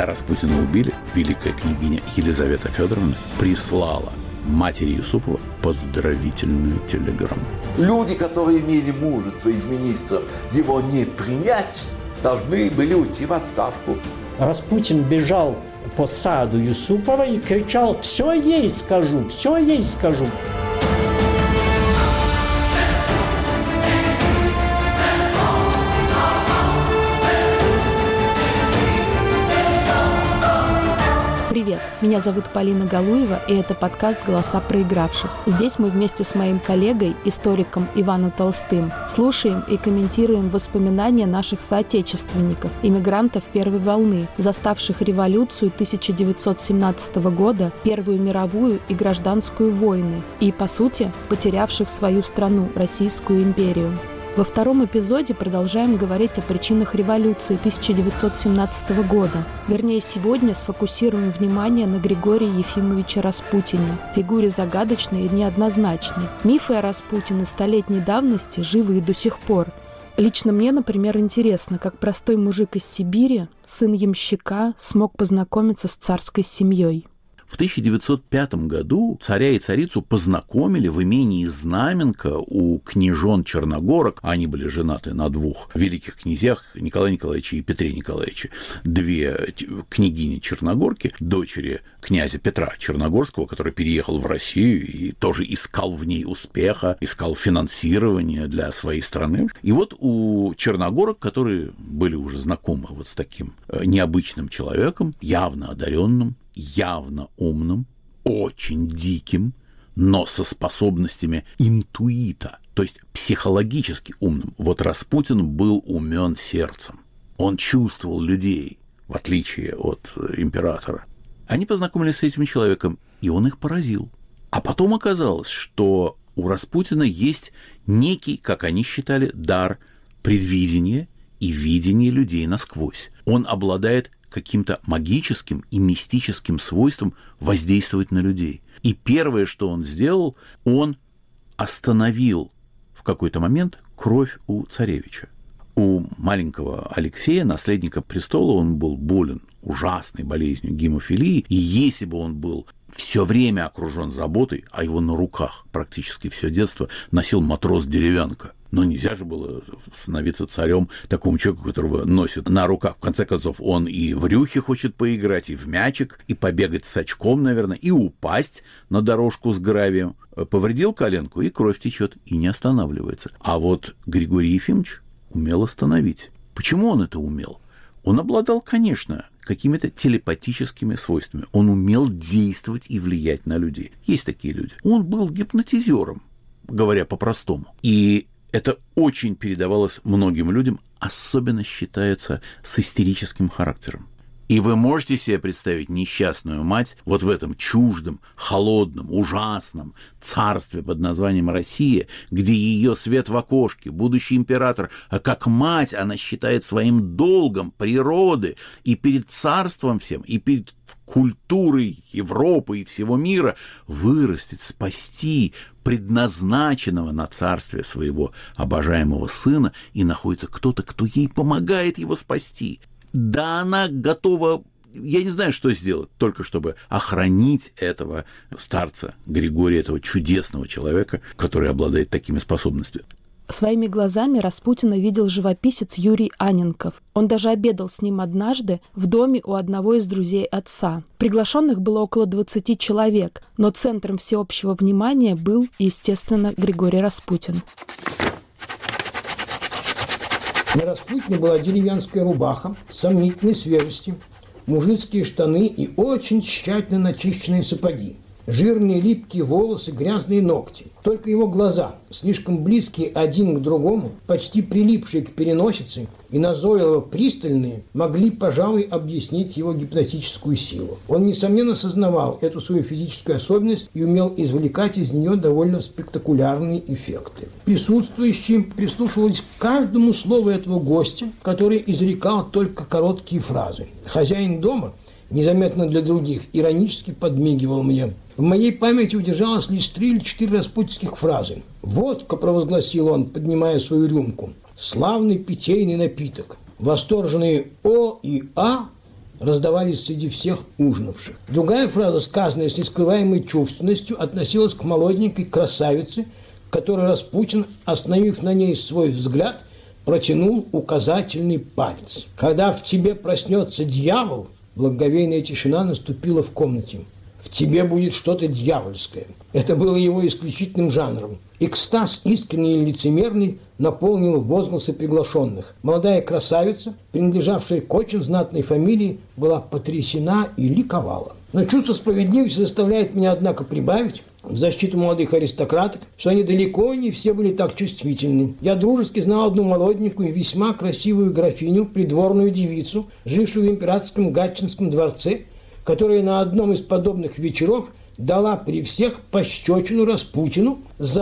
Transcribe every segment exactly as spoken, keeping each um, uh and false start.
Когда Распутина убили, великая княгиня Елизавета Федоровна прислала матери Юсупова поздравительную телеграмму. Люди, которые имели мужество из министров его не принять, должны были уйти в отставку. Распутин бежал по саду Юсупова и кричал: «Все ей скажу, все ей скажу». Привет, меня зовут Полина Галуева, и это подкаст «Голоса проигравших». Здесь мы вместе с моим коллегой, историком Иваном Толстым, слушаем и комментируем воспоминания наших соотечественников, иммигрантов первой волны, заставших революцию тысяча девятьсот семнадцатого года, Первую мировую и гражданскую войны, и, по сути, потерявших свою страну, Российскую империю. Во втором эпизоде продолжаем говорить о причинах революции тысяча девятьсот семнадцатого года. Вернее, сегодня сфокусируем внимание на Григории Ефимовиче Распутине, фигуре загадочной и неоднозначной. Мифы о Распутине столетней давности живы и до сих пор. Лично мне, например, интересно, как простой мужик из Сибири, сын ямщика, смог познакомиться с царской семьей. В тысяча девятьсот пятом году царя и царицу познакомили в имении Знаменка у княжон Черногорок. Они были женаты на двух великих князьях, Николае Николаевиче и Петре Николаевиче. Две княгини Черногорки, дочери князя Петра Черногорского, который переехал в Россию и тоже искал в ней успеха, искал финансирование для своей страны. И вот у Черногорок, которые были уже знакомы вот с таким необычным человеком, явно одаренным, явно умным, очень диким, но со способностями интуита, то есть психологически умным. Вот Распутин был умен сердцем. Он чувствовал людей, в отличие от императора. Они познакомились с этим человеком, и он их поразил. А потом оказалось, что у Распутина есть некий, как они считали, дар предвидения и видения людей насквозь. Он обладает каким-то магическим и мистическим свойством воздействовать на людей. И первое, что он сделал, он остановил в какой-то момент кровь у царевича. У маленького Алексея, наследника престола, он был болен ужасной болезнью гемофилии, и если бы он был все время окружен заботой, а его на руках практически все детство носил матрос-деревянка. Но нельзя же было становиться царем такому человеку, которого носит на руках. В конце концов, он и в рюхе хочет поиграть, и в мячик, и побегать с очком, наверное, и упасть на дорожку с гравием. Повредил коленку, и кровь течет, и не останавливается. А вот Григорий Ефимович умел остановить. Почему он это умел? Он обладал, конечно, какими-то телепатическими свойствами. Он умел действовать и влиять на людей. Есть такие люди. Он был гипнотизером, говоря по-простому. И это очень передавалось многим людям, особенно считается с истерическим характером. И вы можете себе представить несчастную мать вот в этом чуждом, холодном, ужасном царстве под названием Россия, где ее свет в окошке, будущий император, а как мать она считает своим долгом природы и перед царством всем, и перед культурой Европы и всего мира вырастить, спасти предназначенного на царствие своего обожаемого сына, и находится кто-то, кто ей помогает его спасти. Да, она готова, я не знаю, что сделать, только чтобы охранить этого старца Григория, этого чудесного человека, который обладает такими способностями. Своими глазами Распутина видел живописец Юрий Анненков. Он даже обедал с ним однажды в доме у одного из друзей отца. Приглашенных было около двадцати человек, но центром всеобщего внимания был, естественно, Григорий Распутин. На Распутине была деревенская рубаха сомнительной свежести, мужицкие штаны и очень тщательно начищенные сапоги. Жирные липкие волосы, грязные ногти. Только его глаза, слишком близкие один к другому, почти прилипшие к переносице и назойливо пристальные, могли, пожалуй, объяснить его гипнотическую силу. Он, несомненно, сознавал эту свою физическую особенность и умел извлекать из нее довольно спектакулярные эффекты. Присутствующие прислушивались к каждому слову этого гостя, который изрекал только короткие фразы. Хозяин дома, незаметно для других, иронически подмигивал мне. В моей памяти удержалось лишь три или четыре распутинских фразы. «Водка», — провозгласил он, поднимая свою рюмку, — «славный питейный напиток». Восторженные «О» и «А» раздавались среди всех ужинавших. Другая фраза, сказанная с нескрываемой чувственностью, относилась к молоденькой красавице, которой Распутин, остановив на ней свой взгляд, протянул указательный палец. Когда в тебе проснется дьявол, благоговейная тишина наступила в комнате. В тебе будет что-то дьявольское. Это было его исключительным жанром. Экстаз, искренний и лицемерный, наполнил возгласы приглашенных. Молодая красавица, принадлежавшая к очень знатной фамилии, была потрясена и ликовала. Но чувство справедливости заставляет меня, однако, прибавить в защиту молодых аристократок, что они далеко не все были так чувствительны. Я дружески знал одну молоденькую и весьма красивую графиню, придворную девицу, жившую в императорском Гатчинском дворце, которая на одном из подобных вечеров дала при всех пощечину Распутину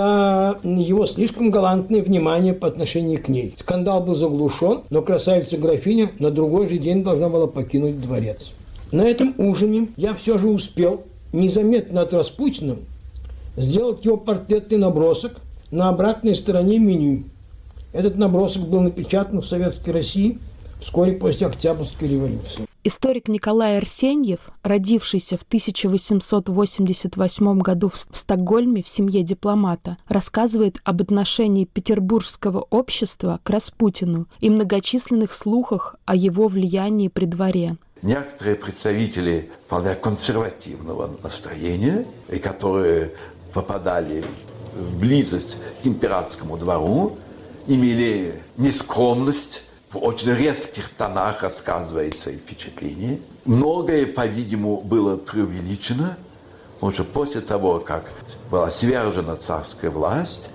за его слишком галантное внимание по отношению к ней. Скандал был заглушен, но красавица-графиня на другой же день должна была покинуть дворец. На этом ужине я все же успел незаметно от Распутина сделать его портретный набросок на обратной стороне меню. Этот набросок был напечатан в Советской России вскоре после Октябрьской революции. Историк Николай Арсеньев, родившийся в тысяча восемьсот восемьдесят восьмом году в Стокгольме в семье дипломата, рассказывает об отношении петербургского общества к Распутину и многочисленных слухах о его влиянии при дворе. Некоторые представители вполне консервативного настроения, и которые попадали в близость к императорскому двору, имели нескромность в очень резких тонах рассказывает свои впечатления. Многое, по-видимому, было преувеличено, потому что после того, как была свержена царская власть,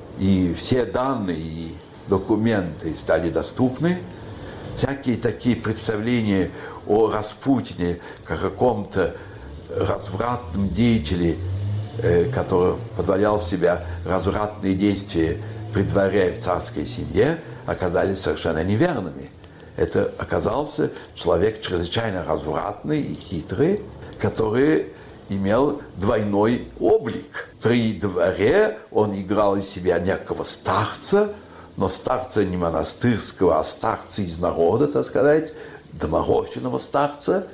и все данные и документы стали доступны, всякие такие представления о Распутине, как о каком-то развратном деятеле, который позволял себе развратные действия при дворе в царской семье, оказались совершенно неверными. Это оказался человек чрезвычайно развратный и хитрый, который имел двойной облик. При дворе он играл из себя некого старца, но старца не монастырского, а старца из народа, так сказать, доморощенного старца,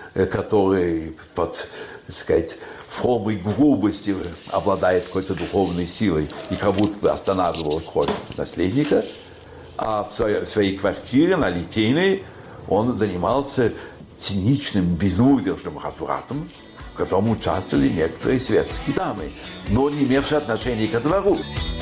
который под, так сказать, формой грубости обладает какой-то духовной силой и как будто бы останавливал кровь наследника. А в своей, в своей квартире на Литейной он занимался циничным, безудержным развратом, в котором участвовали некоторые светские дамы, но не имевшие отношения ко двору.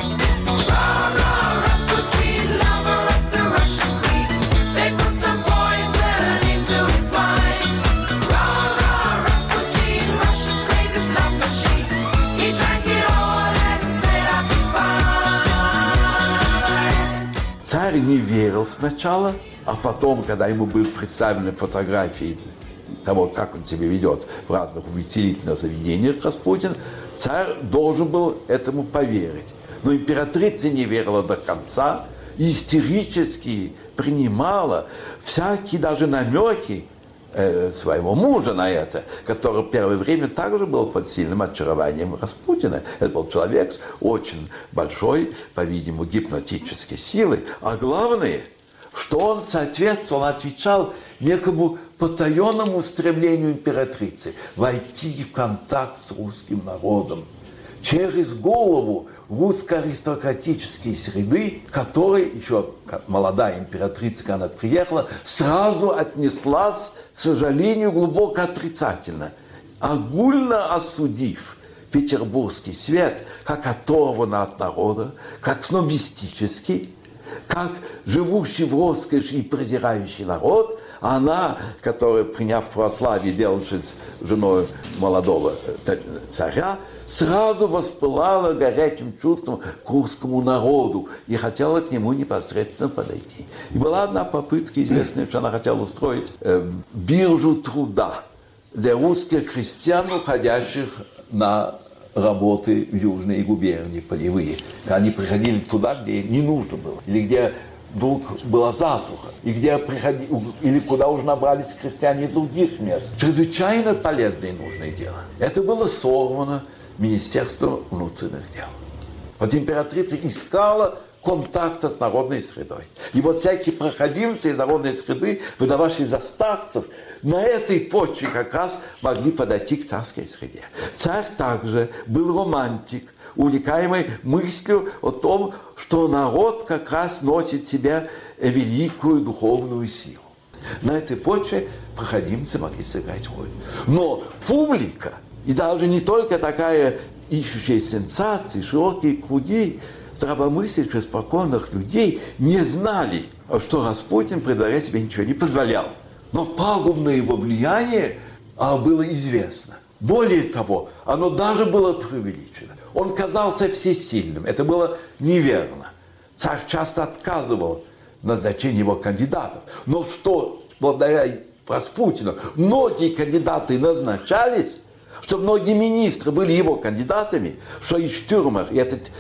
Царь не верил сначала, а потом, когда ему были представлены фотографии того, как он себя ведет в разных увеселительных заведениях, Распутин, царь должен был этому поверить. Но императрица не верила до конца, истерически принимала всякие даже намеки э, своего мужа на это, который в первое время также был под сильным очарованием Распутина. Это был человек с очень большой, по-видимому, гипнотической силой. А главное, что он соответствовал, он отвечал некому потаенному стремлению императрицы войти в контакт с русским народом через голову русско-аристократические среды, которые еще молодая императрица, когда она приехала, сразу отнеслась, к сожалению, глубоко отрицательно, огульно осудив петербургский свет как оторванный от народа, как снобистический, как живущий в роскоши и презирающий народ. Она, которая, приняв православие, делавшись женой молодого царя, сразу воспылала горячим чувством к русскому народу и хотела к нему непосредственно подойти. И была одна попытка известная, что она хотела устроить э, биржу труда для русских крестьян, уходящих на работы в южные губернии полевые. Они приходили туда, где не нужно было, или где вдруг была засуха, и где приходи, или куда уже набрались крестьяне из других мест. Чрезвычайно полезное и нужное дело. Это было сорвано Министерством внутренних дел. Вот императрица искала контакта с народной средой. И вот всякие проходимцы из народной среды, выдававшие за старцев, на этой почве как раз могли подойти к царской среде. Царь также был романтик, увлекаемый мыслью о том, что народ как раз носит в себе великую духовную силу. На этой почве проходимцы могли сыграть роль. Но публика, и даже не только такая ищущая сенсации, широкие круги здравомыслящих, спокойных людей не знали, что Распутин при дворе себе ничего не позволял. Но пагубное его влияние было известно. Более того, оно даже было преувеличено. Он казался всесильным. Это было неверно. Царь часто отказывал в назначении его кандидатов. Но что благодаря Распутину многие кандидаты назначались, что многие министры были его кандидатами, что и Штюрмер, и этот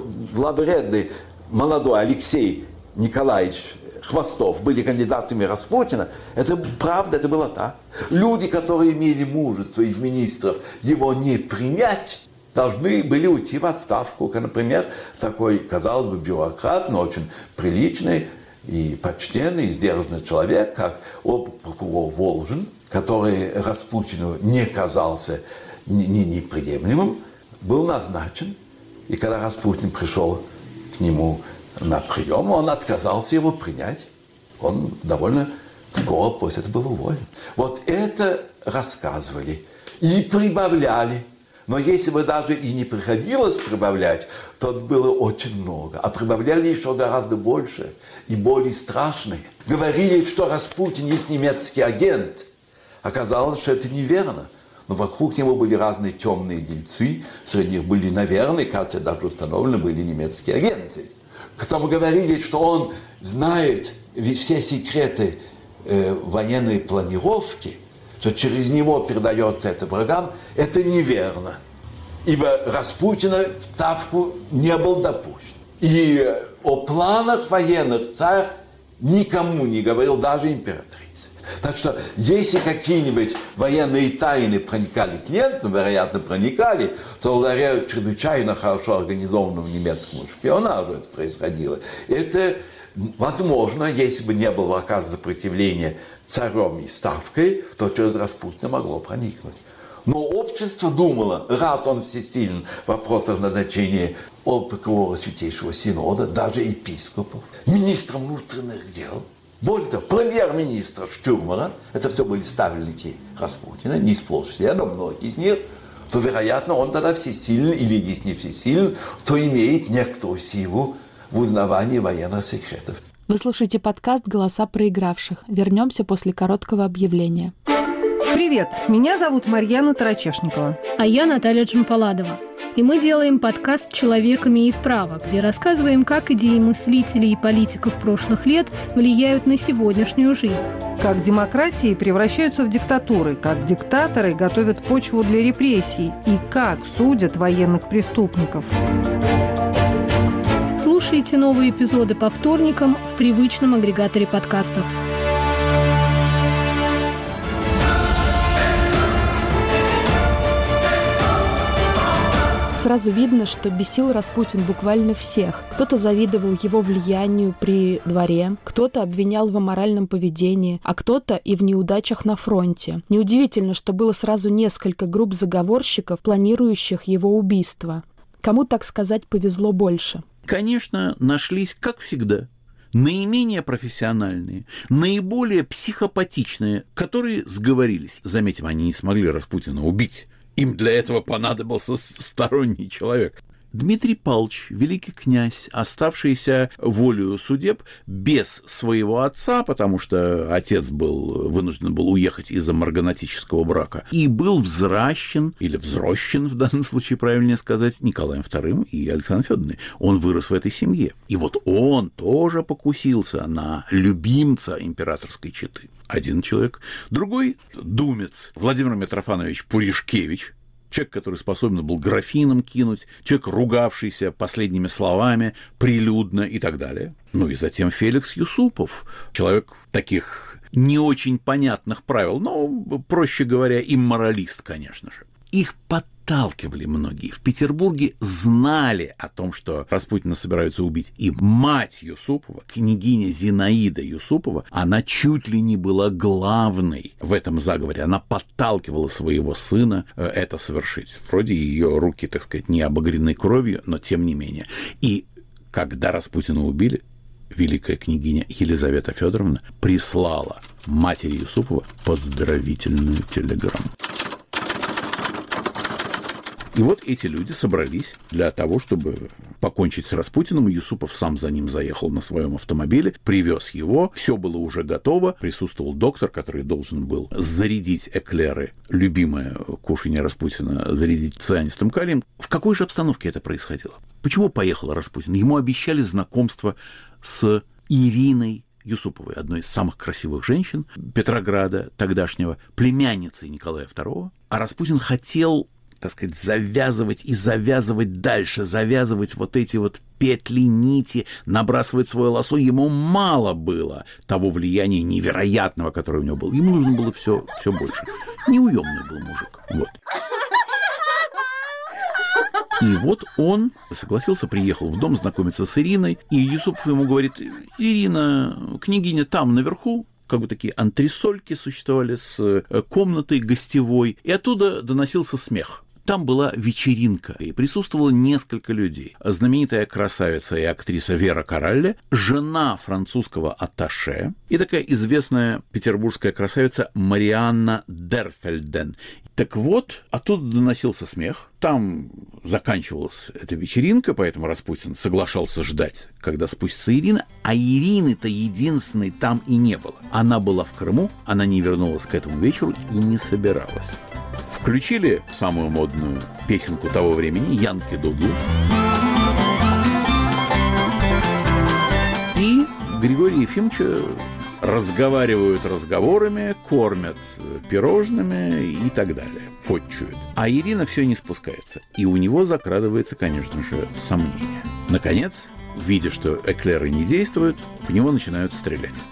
зловредный молодой Алексей Николаевич Хвостов были кандидатами Распутина, это правда, это было так. Люди, которые имели мужество из министров его не принять, должны были уйти в отставку. Как, например, такой, казалось бы, бюрократ, но очень приличный и почтенный, и сдержанный человек, как обер-прокурор Волжин, который Распутину не казался неприемлемым, был назначен. И когда Распутин пришел к нему на прием, он отказался его принять. Он довольно скоро после этого был уволен. Вот это рассказывали и прибавляли. Но если бы даже и не приходилось прибавлять, то было очень много. А прибавляли еще гораздо больше и более страшные. Говорили, что Распутин есть немецкий агент. Оказалось, что это неверно. Но вокруг него были разные темные дельцы. Среди них были, наверное, кажется, даже установлены были немецкие агенты. Которому говорили, что он знает все секреты э, военной планировки, что через него передается это врагам, это неверно. Ибо Распутина в Ставку не был допущен. И о планах военных царь никому не говорил, даже императрице. Так что, если какие-нибудь военные тайны проникали к немцам, вероятно, проникали, то благодаря чрезвычайно хорошо организованному немецкому шпионажу это происходило. Это возможно, если бы не было оказано сопротивления царем и Ставкой, то через Распутина могло проникнуть. Но общество думало, раз он всесилен в вопросах назначения обер-прокурора Святейшего Синода, даже епископов, министра внутренних дел, более того, премьер-министра Штюрмера, это все были ставленники Распутина, не сплошь все, но многие из них, то, вероятно, он тогда всесилен, или если не всесилен, то имеет некоторую силу в узнавании военных секретов. Вы слушаете подкаст «Голоса проигравших». Вернемся после короткого объявления. Привет, меня зовут Марьяна Тарачешникова. А я Наталья Джампаладова. И мы делаем подкаст «Человек имеет право», где рассказываем, как идеи мыслителей и политиков прошлых лет влияют на сегодняшнюю жизнь. Как демократии превращаются в диктатуры, как диктаторы готовят почву для репрессий и как судят военных преступников. Слушайте новые эпизоды по вторникам в привычном агрегаторе подкастов. Сразу видно, что бесил Распутин буквально всех. Кто-то завидовал его влиянию при дворе, кто-то обвинял в аморальном поведении, а кто-то и в неудачах на фронте. Неудивительно, что было сразу несколько групп заговорщиков, планирующих его убийство. Кому, так сказать, повезло больше? Конечно, нашлись, как всегда, наименее профессиональные, наиболее психопатичные, которые сговорились. Заметим, они не смогли Распутина убить. Им для этого понадобился сторонний человек. Дмитрий Павлович, великий князь, оставшийся волею судеб без своего отца, потому что отец был вынужден был уехать из-за марганатического брака, и был взращен, или взрощен, в данном случае правильнее сказать, Николаем вторым и Александрой Федоровной. Он вырос в этой семье. И вот он тоже покусился на любимца императорской четы. Один человек. Другой думец Владимир Митрофанович Пуришкевич, человек, который способен был графином кинуть, человек, ругавшийся последними словами, прилюдно и так далее. Ну и затем Феликс Юсупов, человек таких не очень понятных правил, но, проще говоря, имморалист, конечно же. Их потом подталкивали многие. В Петербурге знали о том, что Распутина собираются убить. И мать Юсупова, княгиня Зинаида Юсупова, она чуть ли не была главной в этом заговоре. Она подталкивала своего сына это совершить. Вроде ее руки, так сказать, не обогрены кровью, но тем не менее. И когда Распутина убили, великая княгиня Елизавета Федоровна прислала матери Юсупова поздравительную телеграмму. И вот эти люди собрались для того, чтобы покончить с Распутиным. Юсупов сам за ним заехал на своем автомобиле, привез его, все было уже готово. Присутствовал доктор, который должен был зарядить эклеры, любимое кушанье Распутина, зарядить цианистым калием. В какой же обстановке это происходило? Почему поехал Распутин? Ему обещали знакомство с Ириной Юсуповой, одной из самых красивых женщин Петрограда тогдашнего, племянницей Николая второго. А Распутин хотел, так сказать, завязывать и завязывать дальше, завязывать вот эти вот петли, нити, набрасывать свое лосо. Ему мало было того влияния невероятного, которое у него было. Ему нужно было все, все больше. Неуемный был мужик. Вот. И вот он согласился, приехал в дом знакомиться с Ириной, и Юсупов ему говорит: Ирина, княгиня там наверху, как бы такие антресольки существовали с комнатой гостевой, и оттуда доносился смех. Там была вечеринка, и присутствовало несколько людей. Знаменитая красавица и актриса Вера Коралле, жена французского атташе, и такая известная петербургская красавица Марианна Дерфельден. Так вот, оттуда доносился смех, там заканчивалась эта вечеринка, поэтому Распутин соглашался ждать, когда спустится Ирина, а Ирины-то единственной там и не было. Она была в Крыму, она не вернулась к этому вечеру и не собиралась. Включили самую модную песенку того времени «Янки Дуду». И Григория Ефимовича разговаривают разговорами, кормят пирожными и так далее, подчуют. А Ирина все не спускается. И у него закрадывается, конечно же, сомнение. Наконец, видя, что эклеры не действуют, в него начинают стрелять.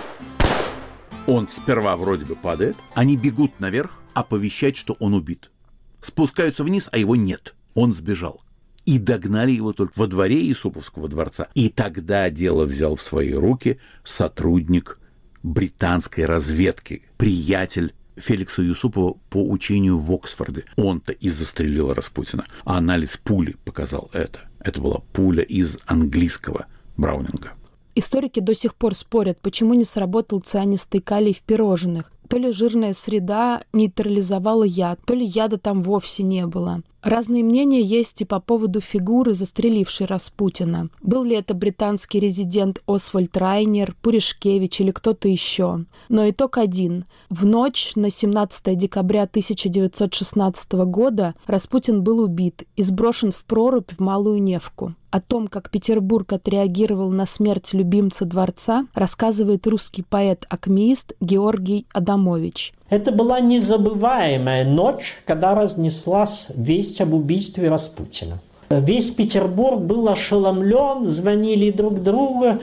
Он сперва вроде бы падает, они бегут наверх оповещать, что он убит. Спускаются вниз, а его нет. Он сбежал. И догнали его только во дворе Юсуповского дворца. И тогда дело взял в свои руки сотрудник британской разведки, приятель Феликса Юсупова по учению в Оксфорде. Он-то и застрелил Распутина. А анализ пули показал это. Это была пуля из английского Браунинга. Историки до сих пор спорят, почему не сработал цианистый калий в пирожных. То ли жирная среда нейтрализовала яд, то ли яда там вовсе не было. Разные мнения есть и по поводу фигуры, застрелившей Распутина. Был ли это британский резидент Освальд Райнер, Пуришкевич или кто-то еще. Но итог один. В ночь на семнадцатое декабря тысяча девятьсот шестнадцатого года Распутин был убит и сброшен в прорубь в Малую Невку. О том, как Петербург отреагировал на смерть любимца дворца, рассказывает русский поэт-акмеист Георгий Адамович. Это была незабываемая ночь, когда разнеслась весть об убийстве Распутина. Весь Петербург был ошеломлен, звонили друг другу,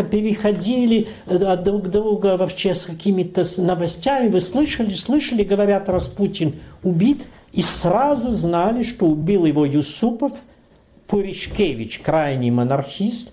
переходили от друг друга вообще с какими-то новостями. Вы слышали, слышали, говорят, Распутин убит, и сразу знали, что убил его Юсупов, Пуришкевич, крайний монархист,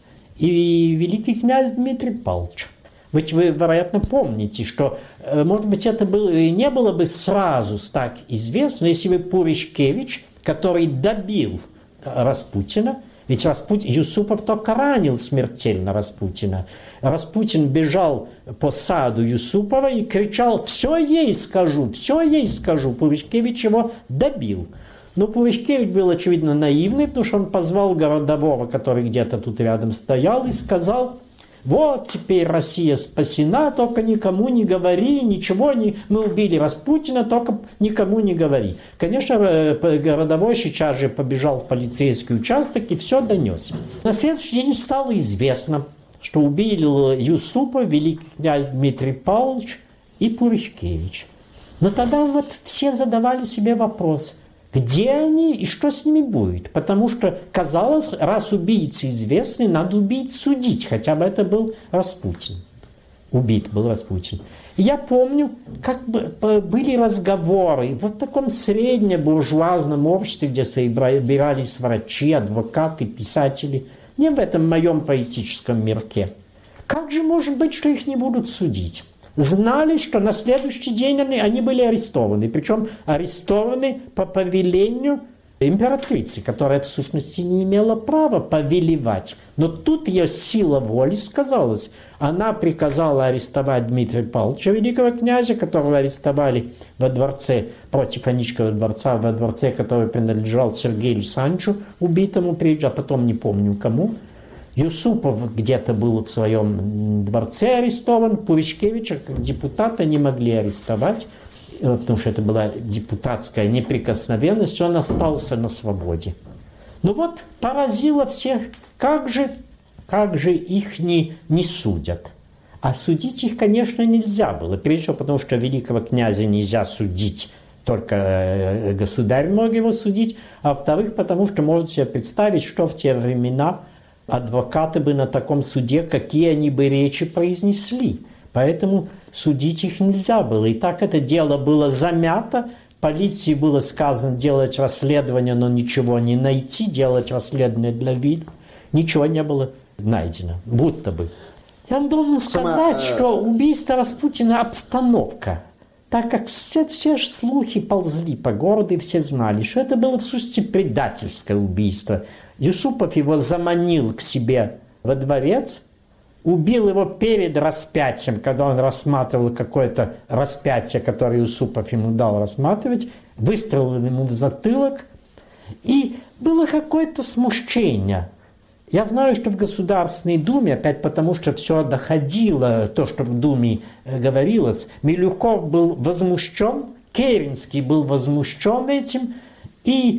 и великий князь Дмитрий Павлович. Ведь вы, вероятно, помните, что, может быть, это было, не было бы сразу так известно, если бы Пуришкевич, который добил Распутина, ведь Распутин, Юсупов только ранил смертельно Распутина. Распутин бежал по саду Юсупова и кричал: «Все ей скажу, все ей скажу». Пуришкевич его добил. Но Пуришкевич был, очевидно, наивный, потому что он позвал городового, который где-то тут рядом стоял, и сказал: «Вот теперь Россия спасена, только никому не говори, ничего не... Мы убили Распутина, только никому не говори». Конечно, городовой сейчас же побежал в полицейский участок и все донес. На следующий день стало известно, что убили Юсупа, великий князь Дмитрий Павлович и Пуришкевич. Но тогда вот все задавали себе вопрос: где они и что с ними будет? Потому что, казалось, раз убийцы известны, надо убийц судить, хотя бы это был Распутин. убит был Распутин. И я помню, как бы были разговоры в таком среднебуржуазном обществе, где собирались врачи, адвокаты, писатели, не в этом моем поэтическом мирке. Как же может быть, что их не будут судить? Знали, что на следующий день они, они были арестованы. Причем арестованы по повелению императрицы, которая в сущности не имела права повелевать. Но тут ее сила воли сказалась. Она приказала арестовать Дмитрия Павловича, великого князя, которого арестовали во дворце, против Аничкова дворца, во дворце, который принадлежал Сергею Александровичу, убитому прежде, а потом не помню кому. Юсупов где-то был в своем дворце арестован, Пуричкевича как депутата не могли арестовать, потому что это была депутатская неприкосновенность, он остался на свободе. Ну вот, поразило всех, как же, как же их не, не судят. А судить их, конечно, нельзя было. Прежде всего, потому что великого князя нельзя судить, только государь мог его судить. А во-вторых, потому что можете себе представить, что в те времена адвокаты бы на таком суде, какие они бы речи произнесли. Поэтому судить их нельзя было. И так это дело было замято. Полиции было сказано делать расследование, но ничего не найти, делать расследование для вида. Ничего не было найдено, будто бы. Я вам должен сказать, Сама, что убийство Распутина – обстановка. Так как все, все же слухи ползли по городу, и все знали, что это было в сущности предательское убийство. Юсупов его заманил к себе во дворец, убил его перед распятием, когда он рассматривал какое-то распятие, которое Юсупов ему дал рассматривать, выстрелил ему в затылок, и было какое-то смущение. Я знаю, что в Государственной Думе, опять потому что все доходило, то, что в Думе говорилось, Милюков был возмущен, Керенский был возмущен этим, и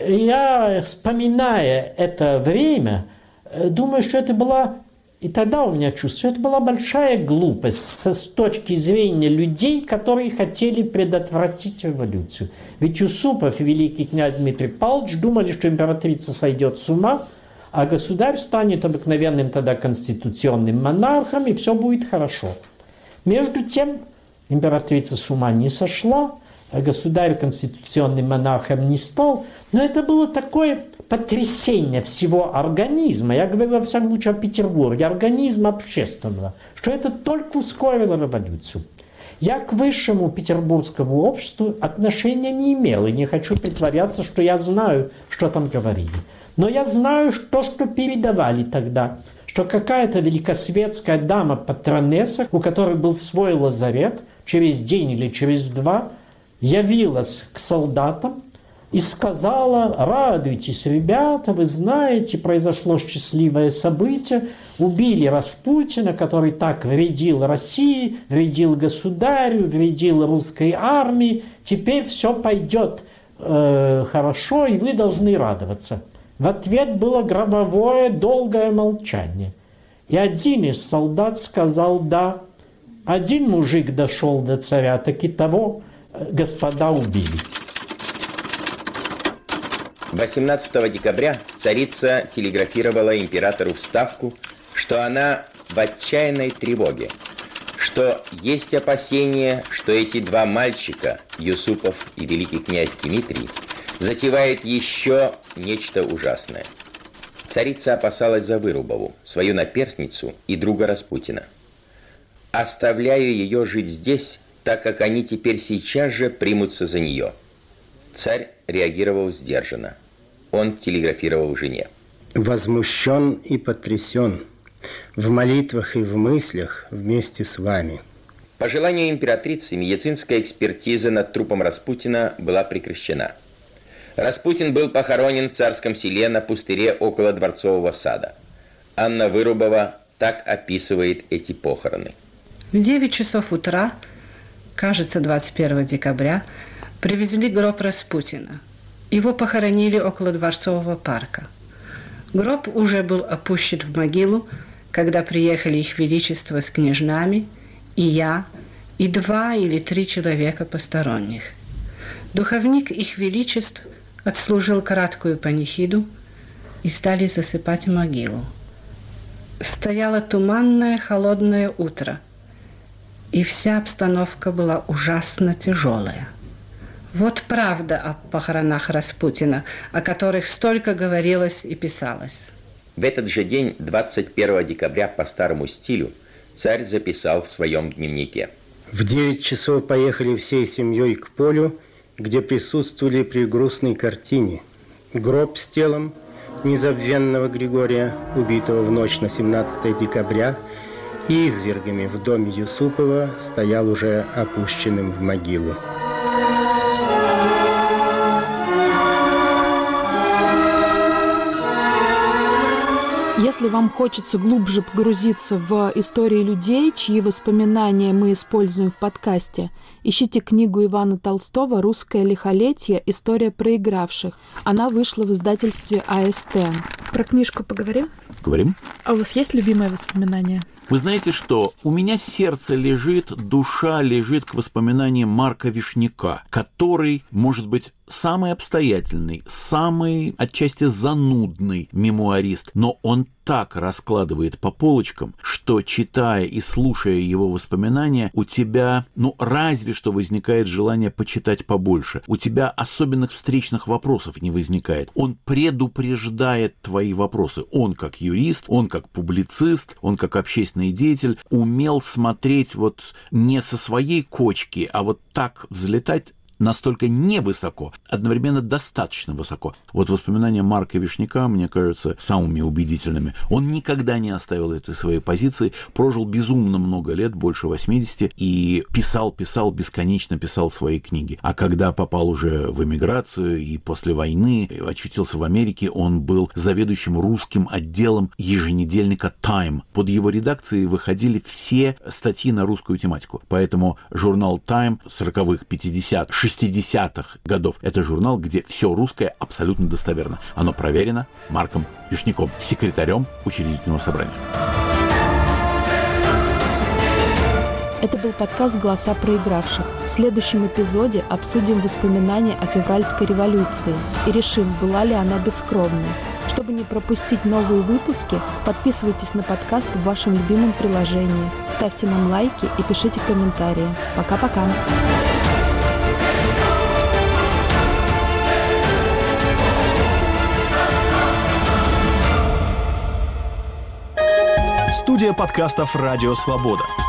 я, вспоминая это время, думаю, что это была, и тогда у меня чувство, что это была большая глупость с, с точки зрения людей, которые хотели предотвратить революцию. Ведь Юсупов и великий князь Дмитрий Павлович думали, что императрица сойдет с ума, а государь станет обыкновенным тогда конституционным монархом, и все будет хорошо. Между тем, императрица с ума не сошла, а государь конституционным монархом не стал, но это было такое потрясение всего организма, я говорю во всяком случае о Петербурге, организма общественного, что это только ускорило революцию. Я к высшему петербургскому обществу отношения не имел, и не хочу притворяться, что я знаю, что там говорили. Но я знаю то, что передавали тогда, что какая-то великосветская дама-патронесса, у которой был свой лазарет, через день или через два, явилась к солдатам и сказала: радуйтесь, ребята, вы знаете, произошло счастливое событие, убили Распутина, который так вредил России, вредил государю, вредил русской армии, теперь все пойдет э, хорошо, и вы должны радоваться. В ответ было гробовое долгое молчание. И один из солдат сказал: да, один мужик дошел до царя, так и того господа убили. восемнадцатого декабря царица телеграфировала императору вставку, что она в отчаянной тревоге, что есть опасение, что эти два мальчика, Юсупов и великий князь Дмитрий, затевает еще нечто ужасное. Царица опасалась за Вырубову, свою наперсницу и друга Распутина. «Оставляю ее жить здесь, так как они теперь сейчас же примутся за нее». Царь реагировал сдержанно. Он телеграфировал жене: «Возмущен и потрясен, в молитвах и в мыслях вместе с вами». По желанию императрицы медицинская экспертиза над трупом Распутина была прекращена. Распутин был похоронен в Царском селе на пустыре около Дворцового сада. Анна Вырубова так описывает эти похороны. В девять часов утра, кажется, двадцать первого декабря, привезли гроб Распутина. Его похоронили около Дворцового парка. Гроб уже был опущен в могилу, когда приехали их величество с княжнами, и я, и два или три человека посторонних. Духовник их величеств отслужил краткую панихиду, и стали засыпать могилу. Стояло туманное холодное утро, и вся обстановка была ужасно тяжелая. Вот правда о похоронах Распутина, о которых столько говорилось и писалось. В этот же день, двадцать первого декабря, по старому стилю, царь записал в своем дневнике. В девять часов поехали всей семьей к полю, где присутствовали при грустной картине. Гроб с телом незабвенного Григория, убитого в ночь на семнадцатое декабря, и извергами в доме Юсупова стоял уже опущенным в могилу. Если вам хочется глубже погрузиться в истории людей, чьи воспоминания мы используем в подкасте, ищите книгу Ивана Толстого «Русское лихолетие. История проигравших». Она вышла в издательстве А Эс Тэ. Про книжку поговорим? Говорим. А у вас есть любимое воспоминание? Вы знаете что? У меня сердце лежит, душа лежит к воспоминаниям Марка Вишняка, который, может быть, самый обстоятельный, самый отчасти занудный мемуарист, но он так раскладывает по полочкам, что, читая и слушая его воспоминания, у тебя, ну, разве что возникает желание почитать побольше. У тебя особенных встречных вопросов не возникает. Он предупреждает твои вопросы. Он, как юрист, он, как публицист, он, как общественный деятель, умел смотреть вот не со своей кочки, а вот так взлетать настолько невысоко, одновременно достаточно высоко. Вот воспоминания Марка Вишняка, мне кажется, самыми убедительными. Он никогда не оставил этой своей позиции, прожил безумно много лет, больше восьмидесяти, и писал, писал, бесконечно писал свои книги. А когда попал уже в эмиграцию и после войны очутился в Америке, он был заведующим русским отделом еженедельника «Time». Под его редакцией выходили все статьи на русскую тематику. Поэтому журнал «Time» сороковых, пятидесятых, шестидесятых годов. Это журнал, где все русское абсолютно достоверно. Оно проверено Марком Вишняком, секретарем учредительного собрания. Это был подкаст «Голоса проигравших». В следующем эпизоде обсудим воспоминания о февральской революции и решим, была ли она бескровной. Чтобы не пропустить новые выпуски, подписывайтесь на подкаст в вашем любимом приложении, ставьте нам лайки и пишите комментарии. Пока-пока! Студия подкастов «Радио Свобода».